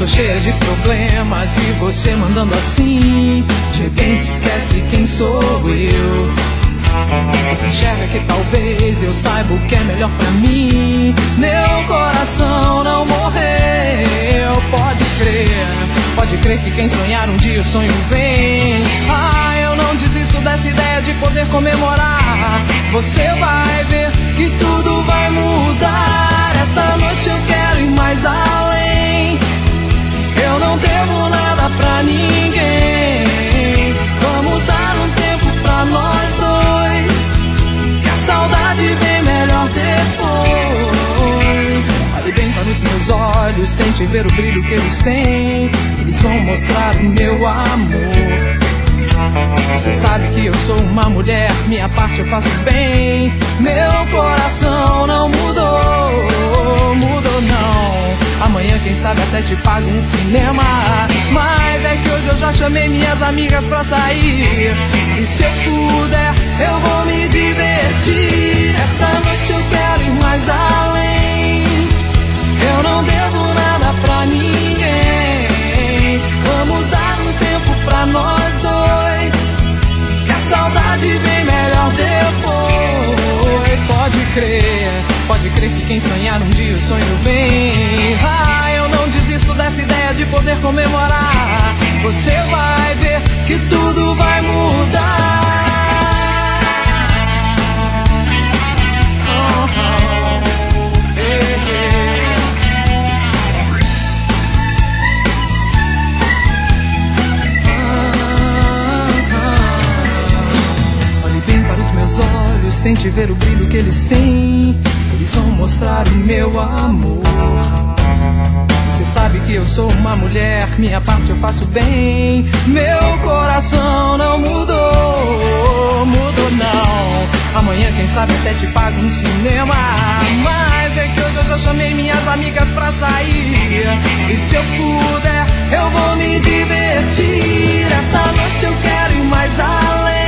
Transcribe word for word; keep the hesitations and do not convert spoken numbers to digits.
cheia de problemas e você mandando assim. De repente esquece quem sou eu. Você enxerga que talvez eu saiba o que é melhor pra mim. Meu coração não morreu. Pode crer, pode crer que quem sonhar um dia o sonho vem. Ah, eu não desisto dessa ideia de poder comemorar. Você vai ver que tudo vai mudar. Esta noite eu quero ir mais além. Eu não devo nada pra ninguém. Vamos dar um tempo pra nós dois, que a saudade vem melhor depois. Olhe bem para os meus olhos, tente ver o brilho que eles têm. Eles vão mostrar o meu amor. Você sabe que eu sou uma mulher, minha parte eu faço bem. Meu coração não mudou, mudou não. Amanhã quem sabe até te pago um cinema. Mas é que hoje eu já chamei minhas amigas pra sair. E se eu puder, eu vou me divertir. Essa noite eu quero ir mais além. Eu não devo nada pra ninguém. Vamos dar um tempo pra nós dois, que a saudade vem melhor depois. Pode crer, pode crer que quem sonhar um dia o sonho vem. Ah, eu não desisto dessa ideia de poder comemorar. Você vai ver que tudo vai mudar. Oh, oh, yeah, yeah. Olhe bem para os meus olhos, tente ver o brilho que eles têm. Eles vão mostrar o meu amor. Você sabe que eu sou uma mulher, minha parte eu faço bem. Meu coração não mudou, mudou não. Amanhã quem sabe até te pago um cinema. Mas é que hoje eu já chamei minhas amigas pra sair. E se eu puder, eu vou me divertir. Esta noite eu quero ir mais além.